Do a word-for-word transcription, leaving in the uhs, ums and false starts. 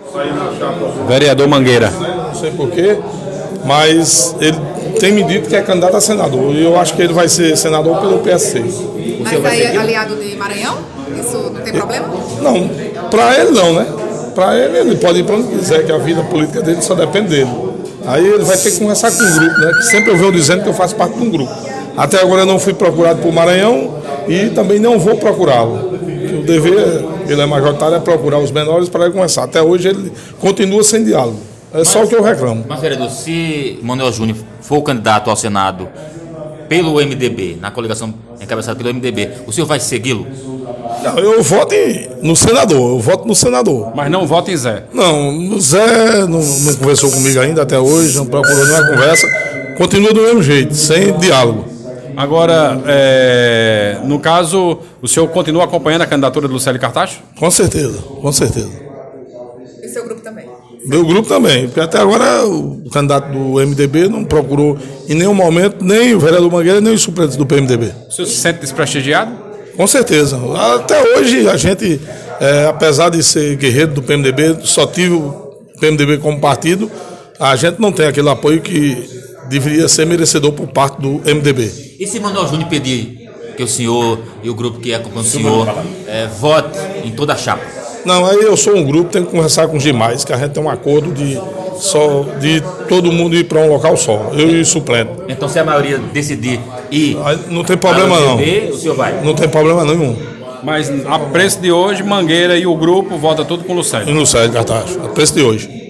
Vereador Mangueira. Não sei porquê, mas ele tem me dito que é candidato a senador. E eu acho que ele vai ser senador pelo P S C. Mas aí é aliado de Maranhão? Isso não tem problema? Não, para ele não, né? Para ele, ele pode ir para onde quiser, que a vida política dele só depende dele. Aí ele vai ter que conversar com um grupo, né? Que sempre eu venho dizendo que eu faço parte de um grupo. Até agora eu não fui procurado por Maranhão e também não vou procurá-lo. O dever, ele é majoritário, é procurar os menores para ele conversar. Até hoje ele continua sem diálogo. É só mas, o que eu reclamo. Mas, vereador, se Manuel Júnior for o candidato ao Senado pelo M D B, na coligação encabeçada pelo M D B, o senhor vai segui-lo? Não, eu voto em, no senador, eu voto no senador. Mas não voto em Zé? Não, o Zé não, não conversou comigo ainda até hoje, não procurou nenhuma conversa. Continua do mesmo jeito, sem diálogo. Agora, é, no caso, o senhor continua acompanhando a candidatura do Lucélio Cartacho? Com certeza, com certeza. E seu grupo também? Meu grupo também, porque até agora o candidato do M D B não procurou em nenhum momento nem o vereador Mangueira, nem os suplentes do P M D B. O senhor se sente desprestigiado? Com certeza. Até hoje a gente, é, apesar de ser guerreiro do P M D B, só tive o P M D B como partido, a gente não tem aquele apoio que deveria ser merecedor por parte do M D B. E se Manuel Júnior pedir que o senhor e o grupo que acompanha o senhor é, vote em toda a chapa? Não, aí eu sou um grupo, tenho que conversar com os demais, que a gente tem um acordo de, só, de todo mundo ir para um local só, eu e o suplente. Então se a maioria decidir ir aí, não tem problema para o não. M D B, o senhor vai? Não tem problema nenhum. Mas a preço de hoje, Mangueira e o grupo vota tudo com o Lucélio. E o Lucélio Cartacho, a preço de hoje.